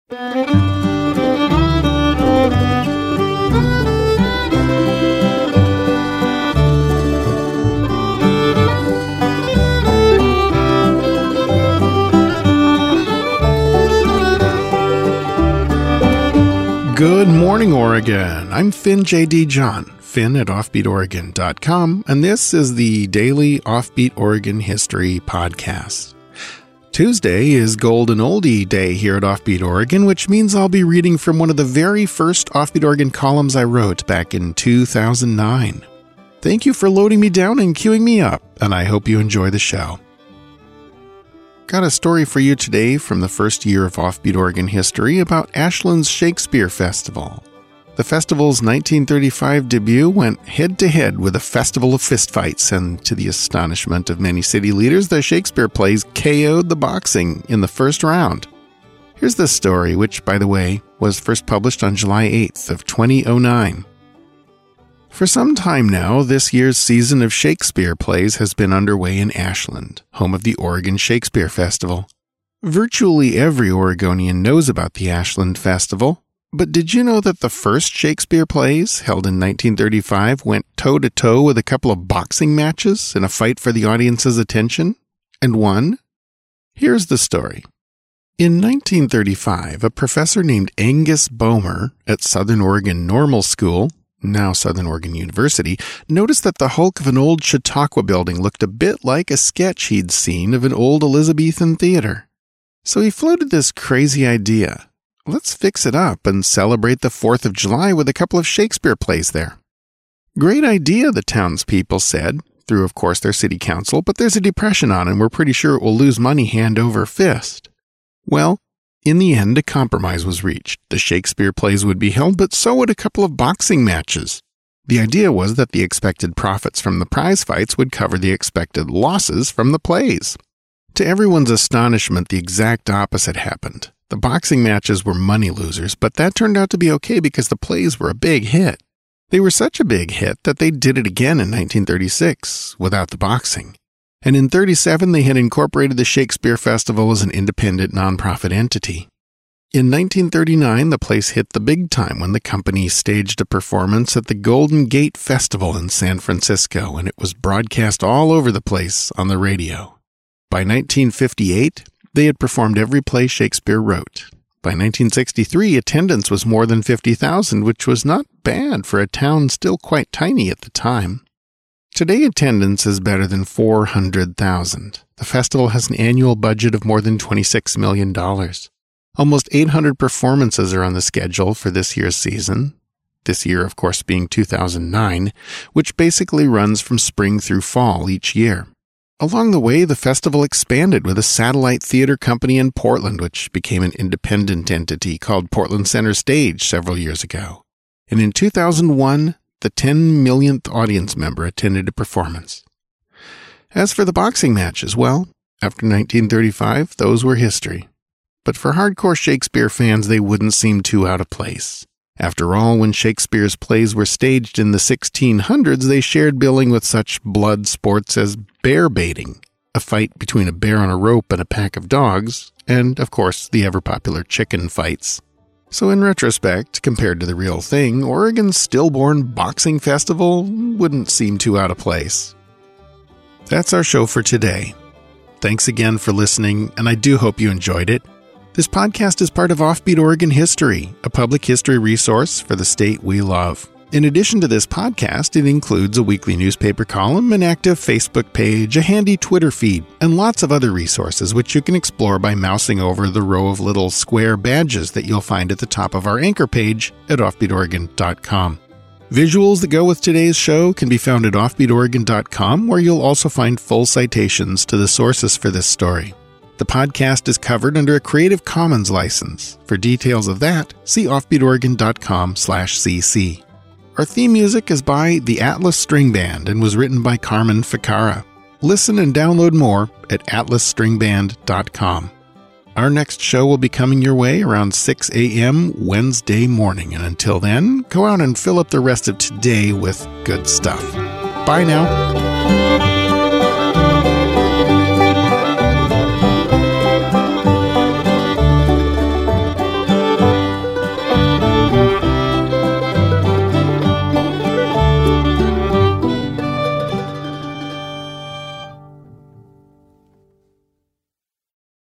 Good morning, Oregon. I'm Finn J.D. John, Finn at offbeatoregon.com, and this is the Daily Offbeat Oregon History Podcast. Tuesday is Golden Oldie Day here at Offbeat Oregon, which means I'll be reading from one of the very first Offbeat Oregon columns I wrote back in 2009. Thank you for loading me down and queuing me up, and I hope you enjoy the show. Got a story for you today from the first year of Offbeat Oregon history about Ashland's Shakespeare Festival. The festival's 1935 debut went head-to-head with a festival of fistfights, and to the astonishment of many city leaders, the Shakespeare plays KO'd the boxing in the first round. Here's the story, which, by the way, was first published on July 8th of 2009. For some time now, this year's season of Shakespeare plays has been underway in Ashland, home of the Oregon Shakespeare Festival. Virtually every Oregonian knows about the Ashland Festival, but did you know that the first Shakespeare plays, held in 1935, went toe-to-toe with a couple of boxing matches in a fight for the audience's attention, and won? Here's the story. In 1935, a professor named Angus Bomer at Southern Oregon Normal School, now Southern Oregon University, noticed that the hulk of an old Chautauqua building looked a bit like a sketch he'd seen of an old Elizabethan theater. So he floated this crazy idea. Let's fix it up and celebrate the 4th of July with a couple of Shakespeare plays there. Great idea, the townspeople said, through, of course, their city council, but there's a depression on and we're pretty sure it will lose money hand over fist. Well, in the end, a compromise was reached. The Shakespeare plays would be held, but so would a couple of boxing matches. The idea was that the expected profits from the prize fights would cover the expected losses from the plays. To everyone's astonishment, the exact opposite happened. The boxing matches were money losers, but that turned out to be okay because the plays were a big hit. They were such a big hit that they did it again in 1936, without the boxing. And in 1937, they had incorporated the Shakespeare Festival as an independent nonprofit entity. In 1939, the place hit the big time when the company staged a performance at the Golden Gate Festival in San Francisco, and it was broadcast all over the place on the radio. By 1958, they had performed every play Shakespeare wrote. By 1963, attendance was more than 50,000, which was not bad for a town still quite tiny at the time. Today, attendance is better than 400,000. The festival has an annual budget of more than $26 million. Almost 800 performances are on the schedule for this year's season. This year, of course, being 2009, which basically runs from spring through fall each year. Along the way, the festival expanded with a satellite theater company in Portland, which became an independent entity called Portland Center Stage several years ago. And in 2001, the 10 millionth audience member attended a performance. As for the boxing matches, well, after 1935, those were history. But for hardcore Shakespeare fans, they wouldn't seem too out of place. After all, when Shakespeare's plays were staged in the 1600s, they shared billing with such blood sports as bear baiting, a fight between a bear on a rope and a pack of dogs, and, of course, the ever-popular chicken fights. So in retrospect, compared to the real thing, Oregon's stillborn boxing festival wouldn't seem too out of place. That's our show for today. Thanks again for listening, and I do hope you enjoyed it. This podcast is part of Offbeat Oregon History, a public history resource for the state we love. In addition to this podcast, it includes a weekly newspaper column, an active Facebook page, a handy Twitter feed, and lots of other resources which you can explore by mousing over the row of little square badges that you'll find at the top of our anchor page at offbeatoregon.com. Visuals that go with today's show can be found at offbeatoregon.com, where you'll also find full citations to the sources for this story. The podcast is covered under a Creative Commons license. For details of that, see offbeatoregon.com/cc. Our theme music is by the Atlas String Band and was written by Carmen Ficara. Listen and download more at atlasstringband.com. Our next show will be coming your way around 6 a.m. Wednesday morning, and until then, go out and fill up the rest of today with good stuff. Bye now.